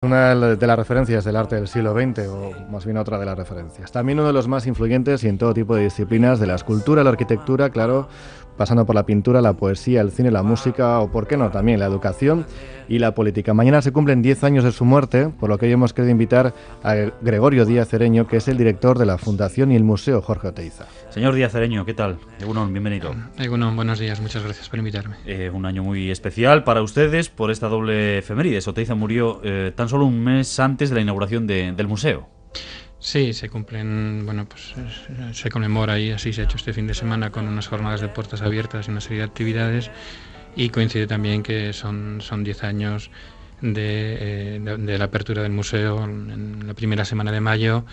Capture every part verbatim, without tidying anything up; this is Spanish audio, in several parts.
Una de las referencias del arte del siglo veinte, o más bien otra de las referencias. También uno de los más influyentes y en todo tipo de disciplinas de la escultura, la arquitectura, claro, pasando por la pintura, la poesía, el cine, la música o, por qué no, también la educación y la política. Mañana se cumplen diez años de su muerte, por lo que hoy hemos querido invitar a Gregorio Díaz Cereño, que es el director de la Fundación y el Museo Jorge Oteiza. Señor Díaz Cereño, ¿qué tal? Egunon, bienvenido. Egunon, buenos días, muchas gracias por invitarme. Eh, un año muy especial para ustedes por esta doble efemérides. Oteiza murió eh, tan solo un mes antes de la inauguración de, del museo. Sí, se cumplen, bueno, pues se conmemora y así se ha hecho este fin de semana con unas jornadas de puertas abiertas y una serie de actividades, y coincide también que son son diez años de, eh, de, de la apertura del museo en la primera semana de mayo,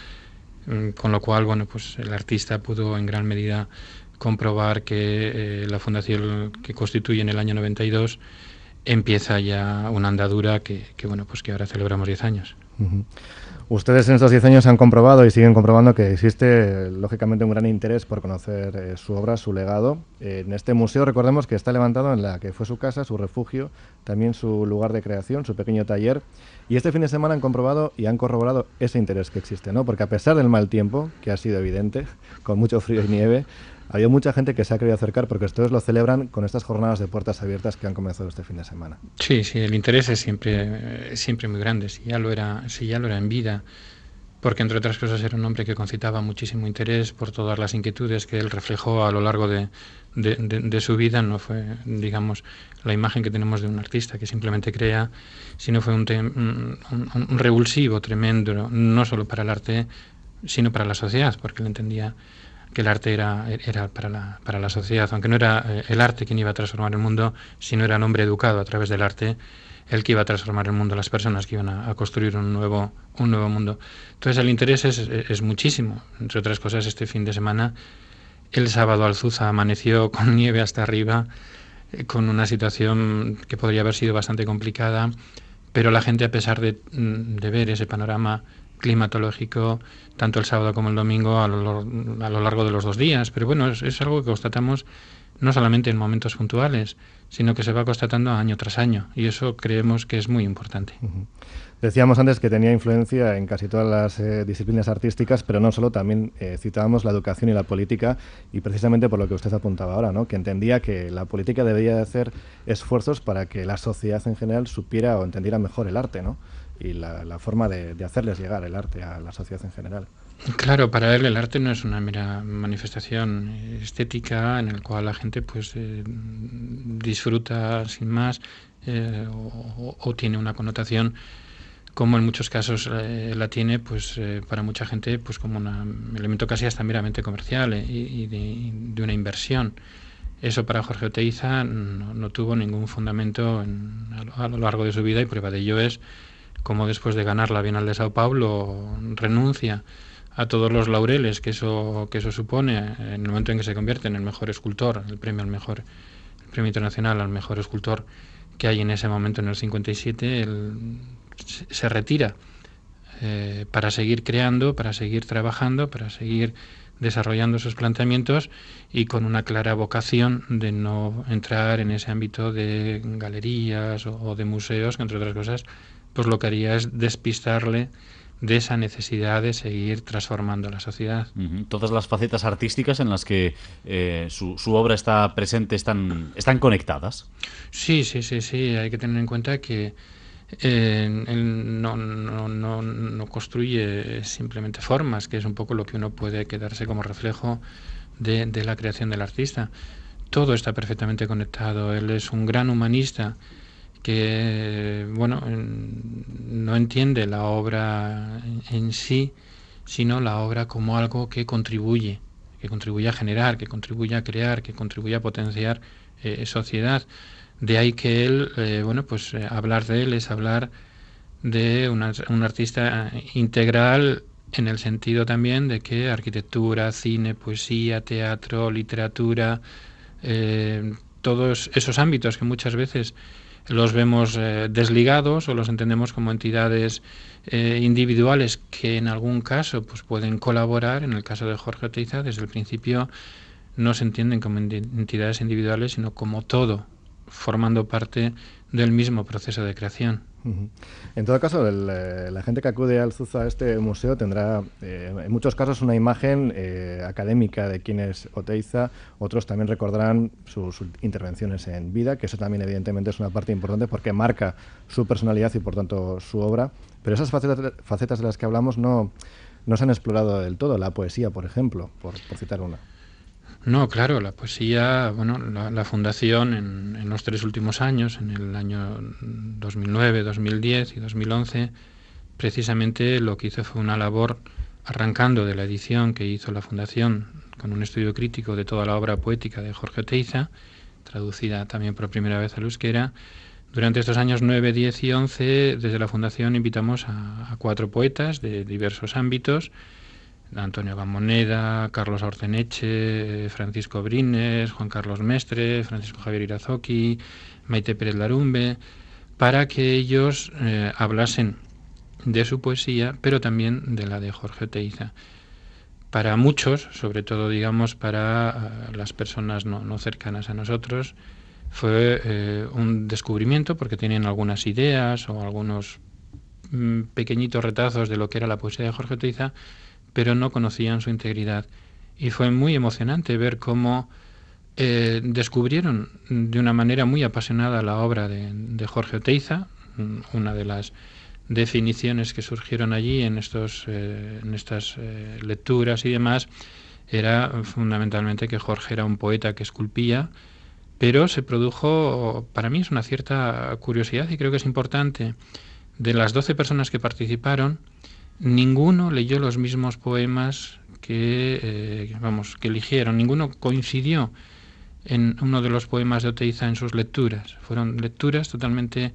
con lo cual, bueno, pues el artista pudo en gran medida comprobar que eh, la fundación que constituye en el año noventa y dos empieza ya una andadura que, que bueno, pues que ahora celebramos diez años. Uh-huh. Ustedes en estos diez años han comprobado y siguen comprobando que existe, lógicamente, un gran interés por conocer eh, su obra, su legado. Eh, en este museo, recordemos que está levantado en la que fue su casa, su refugio, también su lugar de creación, su pequeño taller. Y este fin de semana han comprobado y han corroborado ese interés que existe, ¿no? Porque a pesar del mal tiempo, que ha sido evidente, con mucho frío y nieve, había mucha gente que se ha querido acercar porque ustedes lo celebran con estas jornadas de puertas abiertas que han comenzado este fin de semana. Sí, sí, el interés es siempre, siempre muy grande. Si ya lo era, si ya lo era en vida, porque entre otras cosas era un hombre que concitaba muchísimo interés por todas las inquietudes que él reflejó a lo largo de, de, de, de su vida. No fue, digamos, la imagen que tenemos de un artista que simplemente crea, sino fue un, te, un, un, un revulsivo tremendo, no solo para el arte, sino para la sociedad, porque él entendía que el arte era, era para, la, para la sociedad, aunque no era eh, el arte quien iba a transformar el mundo, sino era el hombre educado a través del arte el que iba a transformar el mundo, las personas que iban a, a construir un nuevo, un nuevo mundo. Entonces el interés es, es muchísimo. Entre otras cosas, este fin de semana, el sábado Alzuza amaneció con nieve hasta arriba, eh, con una situación que podría haber sido bastante complicada, pero la gente, a pesar de, de ver ese panorama climatológico, tanto el sábado como el domingo, a lo, a lo largo de los dos días. Pero bueno, es, es algo que constatamos no solamente en momentos puntuales, sino que se va constatando año tras año, y eso creemos que es muy importante. Uh-huh. Decíamos antes que tenía influencia en casi todas las eh, disciplinas artísticas, pero no solo, también eh, citábamos la educación y la política, y precisamente por lo que usted apuntaba ahora, ¿no? Que entendía que la política debería de hacer esfuerzos para que la sociedad en general supiera o entendiera mejor el arte, ¿no? Y la, la forma de, de hacerles llegar el arte a la sociedad en general. Claro, para él el arte no es una mera manifestación estética en el cual la gente pues eh, disfruta sin más eh, o, o tiene una connotación, como en muchos casos eh, la tiene, pues eh, para mucha gente pues como un elemento casi hasta meramente comercial eh, y, y de, de una inversión. Eso para Jorge Oteiza no, no tuvo ningún fundamento en, a, lo, a lo largo de su vida, y prueba de ello es como después de ganar la Bienal de Sao Paulo renuncia a todos los laureles que eso que eso supone en el momento en que se convierte en el mejor escultor, el premio al mejor, el premio internacional al mejor escultor que hay en ese momento en el cincuenta y siete. Él se retira eh, para seguir creando, para seguir trabajando, para seguir desarrollando sus planteamientos, y con una clara vocación de no entrar en ese ámbito de galerías o, o de museos, que entre otras cosas pues lo que haría es despistarle de esa necesidad de seguir transformando la sociedad. Uh-huh. Todas las facetas artísticas en las que eh, su, su obra está presente están, están conectadas. Sí, sí, sí, sí. Hay que tener en cuenta que eh, él no, no, no, no construye simplemente formas, que es un poco lo que uno puede quedarse como reflejo de, de la creación del artista. Todo está perfectamente conectado. Él es un gran humanista que, bueno, no entiende la obra en sí, sino la obra como algo que contribuye, que contribuye a generar, que contribuye a crear, que contribuye a potenciar eh, sociedad. De ahí que él, eh, bueno, pues eh, hablar de él es hablar de una, un artista integral, en el sentido también de que arquitectura, cine, poesía, teatro, literatura, eh, todos esos ámbitos que muchas veces los vemos eh, desligados o los entendemos como entidades eh, individuales que en algún caso pues pueden colaborar. En el caso de Jorge Oteiza, desde el principio no se entienden como entidades individuales, sino como todo, formando parte del mismo proceso de creación. En todo caso, el, eh, la gente que acude al Zuza, a este museo, tendrá eh, en muchos casos una imagen eh, académica de quién es Oteiza. Otros también recordarán sus, sus intervenciones en vida, que eso también evidentemente es una parte importante porque marca su personalidad y por tanto su obra. Pero esas facetas, facetas de las que hablamos no, no se han explorado del todo. La poesía, por ejemplo, por, por citar una. No, claro, la poesía, bueno, la, la Fundación en, en los tres últimos años, en el año dos mil nueve, dos mil diez y dos mil once, precisamente lo que hizo fue una labor arrancando de la edición que hizo la Fundación con un estudio crítico de toda la obra poética de Jorge Oteiza, traducida también por primera vez al euskera. Durante estos años nueve, diez y once, desde la Fundación invitamos a, a cuatro poetas de diversos ámbitos: Antonio Gamoneda, Carlos Aurceneche, Francisco Brines, Juan Carlos Mestre, Francisco Javier Irazoqui, Maite Pérez Larumbe, para que ellos eh, hablasen de su poesía, pero también de la de Jorge Oteiza. Para muchos, sobre todo digamos para uh, las personas no, no cercanas a nosotros, fue eh, un descubrimiento, porque tenían algunas ideas o algunos mm, pequeñitos retazos de lo que era la poesía de Jorge Oteiza, pero no conocían su integridad. Y fue muy emocionante ver cómo eh, descubrieron de una manera muy apasionada la obra de, de Jorge Oteiza. Una de las definiciones que surgieron allí en, estos, eh, en estas eh, lecturas y demás era fundamentalmente que Jorge era un poeta que esculpía, pero se produjo, para mí es una cierta curiosidad y creo que es importante, de las doce personas que participaron, ninguno leyó los mismos poemas que, eh, vamos, que eligieron. Ninguno coincidió en uno de los poemas de Oteiza en sus lecturas. Fueron lecturas totalmente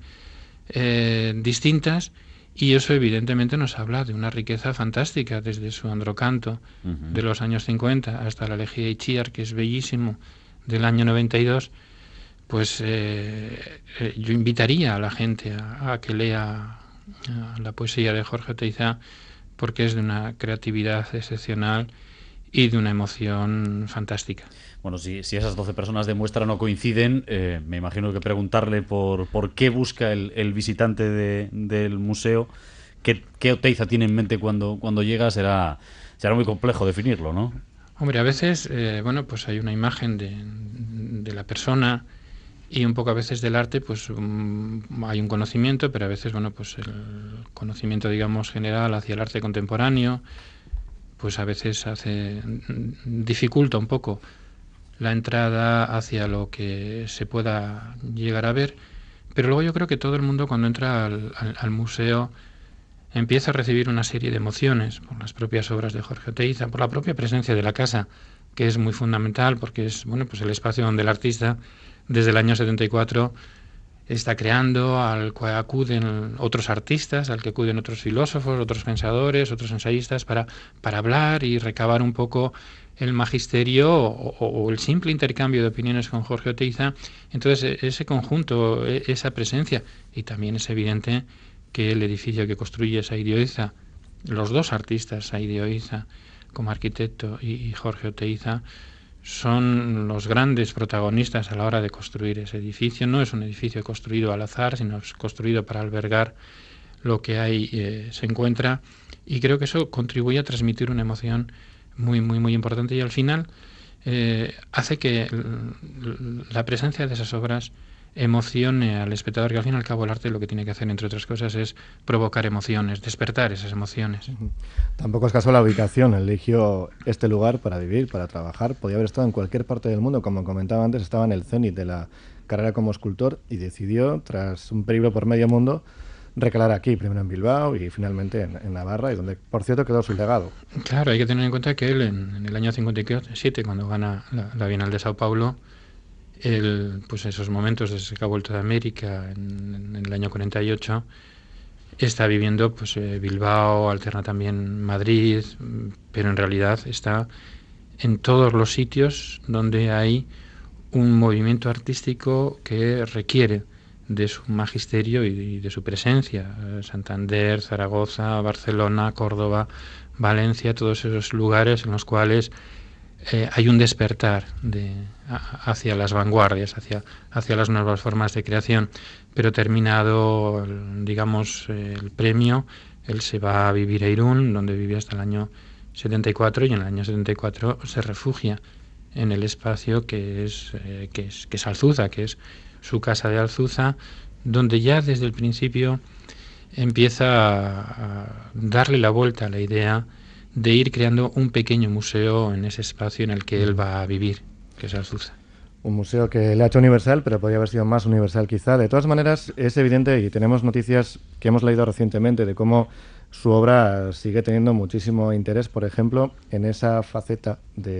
eh, distintas, y eso evidentemente nos habla de una riqueza fantástica, desde su Androcanto uh-huh. de los años cincuenta hasta la Elegía de Itziar, que es bellísimo, del año noventa y dos. Pues eh, eh, yo invitaría a la gente a, a que lea la poesía de Jorge Oteiza, porque es de una creatividad excepcional y de una emoción fantástica. Bueno, si, si esas doce personas de muestra no coinciden, eh, me imagino que preguntarle por, por qué busca el, el visitante de, del museo, qué, qué Oteiza tiene en mente cuando, cuando llega, será, será muy complejo definirlo, ¿no? Hombre, a veces, eh, bueno, pues hay una imagen de, de la persona, y un poco a veces del arte, pues um, hay un conocimiento, pero a veces, bueno, pues el conocimiento, digamos, general hacia el arte contemporáneo, pues a veces hace dificulta un poco la entrada hacia lo que se pueda llegar a ver. Pero luego yo creo que todo el mundo, cuando entra al, al, al museo, empieza a recibir una serie de emociones por las propias obras de Jorge Oteiza, por la propia presencia de la casa, que es muy fundamental, porque es, bueno, pues el espacio donde el artista, desde el año setenta y cuatro, está creando, al cual acuden otros artistas, al que acuden otros filósofos, otros pensadores, otros ensayistas, para, para hablar y recabar un poco el magisterio o, o el simple intercambio de opiniones con Jorge Oteiza. Entonces, ese conjunto, esa presencia, y también es evidente que el edificio que construye Saidi Oiza, los dos artistas, Saidi Oiza como arquitecto y Jorge Oteiza, son los grandes protagonistas a la hora de construir ese edificio. No es un edificio construido al azar, sino es construido para albergar lo que ahí eh, se encuentra, y creo que eso contribuye a transmitir una emoción muy, muy, muy importante, y al final eh, hace que la presencia de esas obras emocione al espectador, que al fin y al cabo el arte lo que tiene que hacer, entre otras cosas, es provocar emociones, despertar esas emociones. Uh-huh. Tampoco es casual la ubicación. Eligió este lugar para vivir, para trabajar. Podía haber estado en cualquier parte del mundo, como comentaba antes, estaba en el cenit de la carrera como escultor, y decidió, tras un periplo por medio mundo, recalar aquí, primero en Bilbao y finalmente en, en Navarra, y donde, por cierto, quedó su legado. Claro, hay que tener en cuenta que él, en, en el año cincuenta y siete, cuando gana la, la Bienal de Sao Paulo, él, pues esos momentos desde que ha vuelto de América, en, en el año cuarenta y ocho, está viviendo pues eh, Bilbao, alterna también Madrid, pero en realidad está en todos los sitios donde hay un movimiento artístico que requiere de su magisterio y de su presencia. Santander, Zaragoza, Barcelona, Córdoba, Valencia, todos esos lugares en los cuales eh, hay un despertar de, a, hacia las vanguardias, hacia, hacia las nuevas formas de creación, pero terminado, digamos, eh, el premio, él se va a vivir a Irún, donde vivió hasta el año setenta y cuatro, y en el año setenta y cuatro se refugia en el espacio que es, eh, que es, que es Alzuza, que es su casa de Alzuza, donde ya desde el principio empieza a darle la vuelta a la idea de ir creando un pequeño museo en ese espacio en el que él va a vivir, que es Alzuza. Un museo que le ha hecho universal, pero podría haber sido más universal quizá. De todas maneras, es evidente, y tenemos noticias que hemos leído recientemente, de cómo su obra sigue teniendo muchísimo interés, por ejemplo, en esa faceta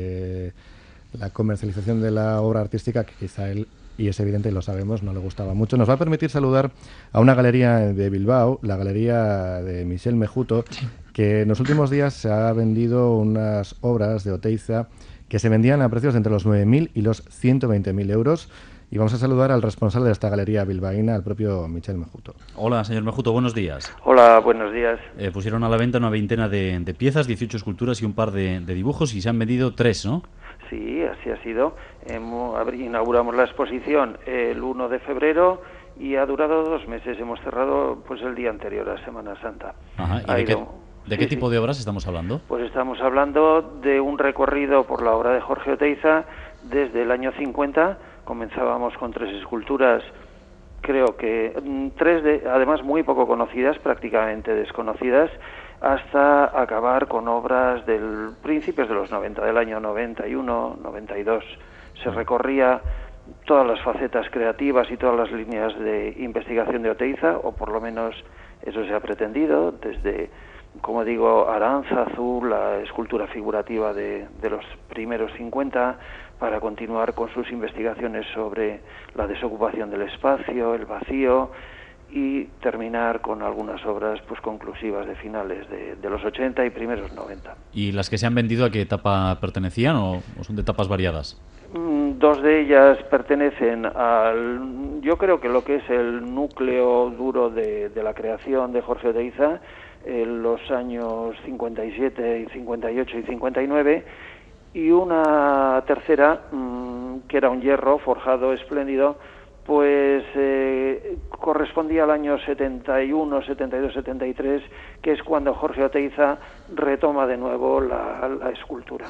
de la comercialización de la obra artística que quizá él, y es evidente y lo sabemos, no le gustaba mucho. Nos va a permitir saludar a una galería de Bilbao, la galería de Michel Mejuto, sí, que en los últimos días se ha vendido unas obras de Oteiza que se vendían a precios entre los nueve mil y los ciento veinte mil euros. Y vamos a saludar al responsable de esta galería bilbaína, al propio Michel Mejuto. Hola, señor Mejuto, buenos días. Hola, buenos días. Eh, pusieron a la venta una veintena de, de piezas, dieciocho esculturas y un par de, de dibujos, y se han vendido tres, ¿no? Sí, así ha sido. Hemos, inauguramos la exposición el uno de febrero y ha durado dos meses. Hemos cerrado pues el día anterior a Semana Santa. Ajá. ¿Y de, qué, de sí, qué tipo sí. de obras estamos hablando? Pues estamos hablando de un recorrido por la obra de Jorge Oteiza desde el año cincuenta. Comenzábamos con tres esculturas, creo que tres de, además muy poco conocidas, prácticamente desconocidas, hasta acabar con obras del principios de los noventa, del año noventa y uno, noventa y dos. Se recorría todas las facetas creativas y todas las líneas de investigación de Oteiza, o por lo menos eso se ha pretendido, desde, como digo, Aránzazu, la escultura figurativa de, de los primeros cincuenta, para continuar con sus investigaciones sobre la desocupación del espacio, el vacío, y terminar con algunas obras pues conclusivas de finales de, de los ochenta y primeros noventa. ¿Y las que se han vendido a qué etapa pertenecían o, o son de etapas variadas? Mm, dos de ellas pertenecen al, yo creo que lo que es el núcleo duro de, de la creación de Jorge Oteiza, en los años cincuenta y siete, y cincuenta y ocho y cincuenta y nueve, y una tercera, mmm, que era un hierro forjado espléndido, pues eh, correspondía al año setenta y uno, setenta y dos, setenta y tres, que es cuando Jorge Oteiza retoma de nuevo la, la escultura.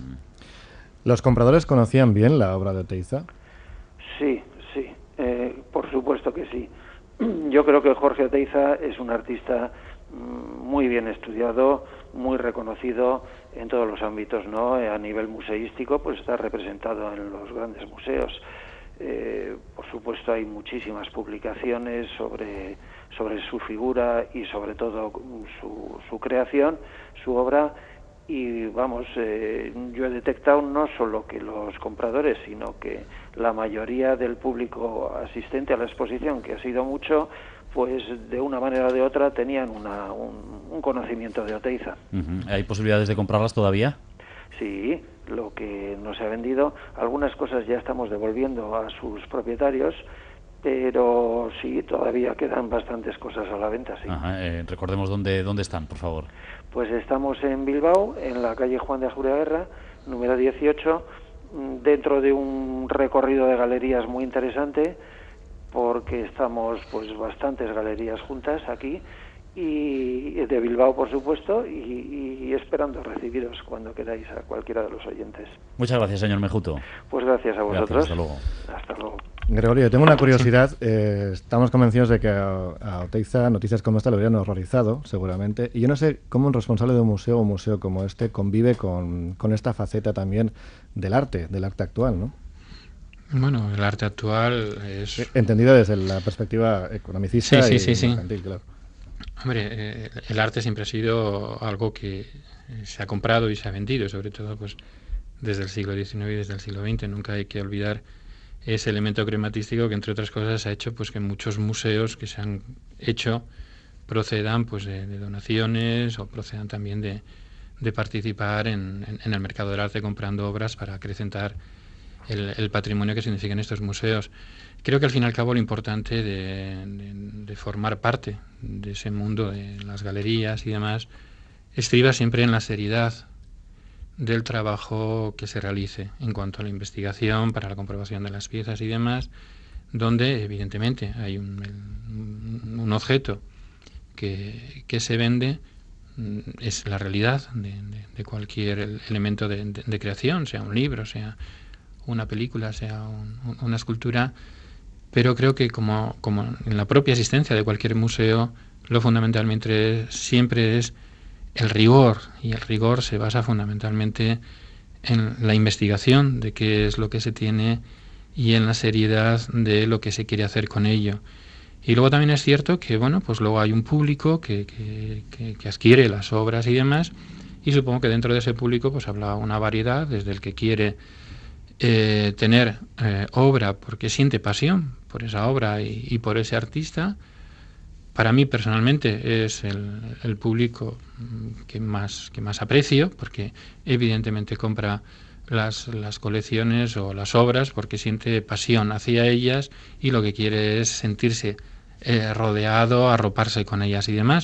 ¿Los compradores conocían bien la obra de Oteiza? Sí, sí, eh, por supuesto que sí. Yo creo que Jorge Oteiza es un artista muy bien estudiado, muy reconocido en todos los ámbitos, ¿no? A nivel museístico, pues está representado en los grandes museos. Eh, por supuesto hay muchísimas publicaciones sobre, sobre su figura y sobre todo su, su creación, su obra, y vamos, eh, yo he detectado no solo que los compradores, sino que la mayoría del público asistente a la exposición, que ha sido mucho, pues de una manera o de otra tenían una, un, un conocimiento de Oteiza. Uh-huh. ¿Hay posibilidades de comprarlas todavía? Sí, lo que no se ha vendido, algunas cosas ya estamos devolviendo a sus propietarios, pero sí, todavía quedan bastantes cosas a la venta, sí. Ajá, eh, recordemos dónde, dónde están, por favor. Pues estamos en Bilbao, en la calle Juan de Ajuriaguerra, número dieciocho, dentro de un recorrido de galerías muy interesante, porque estamos pues bastantes galerías juntas aquí, y de Bilbao, por supuesto, y, y esperando recibiros cuando queráis a cualquiera de los oyentes. Muchas gracias, señor Mejuto. Pues gracias a vosotros. Gracias, hasta luego. Hasta luego. Gregorio, tengo una curiosidad. Eh, estamos convencidos de que a, a Oteiza noticias como esta lo habrían horrorizado, seguramente. Y yo no sé cómo un responsable de un museo o un museo como este convive con, con esta faceta también del arte, del arte actual, ¿no? Bueno, el arte actual es... Entendido desde la perspectiva economicista sí, sí, y sí, sí. mercantil, claro. Hombre, eh, el arte siempre ha sido algo que se ha comprado y se ha vendido, sobre todo pues desde el siglo diecinueve y desde el siglo veinte. Nunca hay que olvidar ese elemento crematístico que, entre otras cosas, ha hecho pues que muchos museos que se han hecho procedan pues de, de donaciones o procedan también de, de participar en, en, en el mercado del arte comprando obras para acrecentar el, el patrimonio que significan estos museos. Creo que al fin y al cabo lo importante de, de, de formar parte de ese mundo de las galerías y demás estriba siempre en la seriedad del trabajo que se realice en cuanto a la investigación para la comprobación de las piezas y demás, donde evidentemente hay un, un objeto que, que se vende, es la realidad de, de, de cualquier elemento de, de, de creación, sea un libro, sea una película, sea un, una escultura, pero creo que como, como en la propia existencia de cualquier museo, lo fundamentalmente siempre es el rigor, y el rigor se basa fundamentalmente en la investigación de qué es lo que se tiene y en la seriedad de lo que se quiere hacer con ello. Y luego también es cierto que, bueno, pues luego hay un público que, que, que, que adquiere las obras y demás, y supongo que dentro de ese público pues habrá una variedad, desde el que quiere eh, tener eh, obra porque siente pasión por esa obra y, y por ese artista. Para mí personalmente es el, el público que más, que más aprecio, porque evidentemente compra las, las colecciones o las obras porque siente pasión hacia ellas y lo que quiere es sentirse eh, rodeado, arroparse con ellas y demás.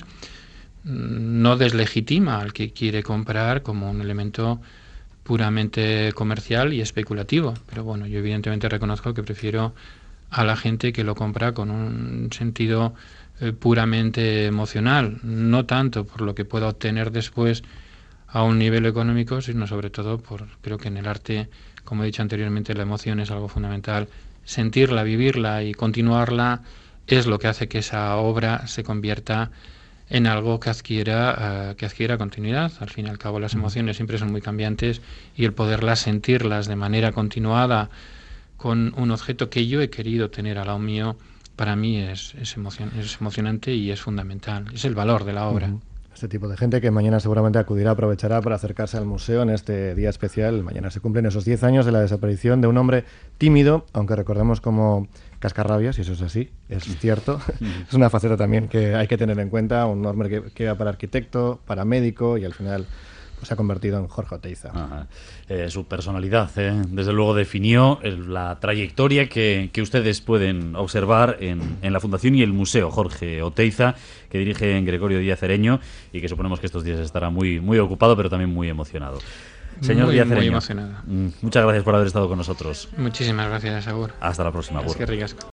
No deslegitima al que quiere comprar como un elemento puramente comercial y especulativo, pero bueno, yo evidentemente reconozco que prefiero a la gente que lo compra con un sentido eh, puramente emocional, no tanto por lo que pueda obtener después a un nivel económico, sino sobre todo por, creo que en el arte, como he dicho anteriormente, la emoción es algo fundamental. Sentirla, vivirla y continuarla es lo que hace que esa obra se convierta en algo que adquiera, uh, que adquiera continuidad. Al fin y al cabo las emociones siempre son muy cambiantes y el poderlas sentirlas de manera continuada con un objeto que yo he querido tener al lado mío, para mí es, es, emocion es emocionante y es fundamental. Es el valor de la obra. Uh-huh. Este tipo de gente que mañana seguramente acudirá, aprovechará para acercarse al museo en este día especial. Mañana se cumplen esos diez años de la desaparición de un hombre tímido, aunque recordemos como cascarrabias, y eso es así, es cierto. Es una faceta también que hay que tener en cuenta, un hombre que, que va para arquitecto, para médico, y al final pues, se ha convertido en Jorge Oteiza. Ajá. Eh, su personalidad, eh, desde luego, definió el, la trayectoria que, que ustedes pueden observar en, en la Fundación y el Museo Jorge Oteiza, que dirige en Gregorio Díaz Hereño y que suponemos que estos días estará muy, muy ocupado, pero también muy emocionado. Señor muy, Díaz muy Hereño, emocionado. Muchas gracias por haber estado con nosotros. Muchísimas gracias, Agur. Hasta la próxima, Agur. Es que ricasco.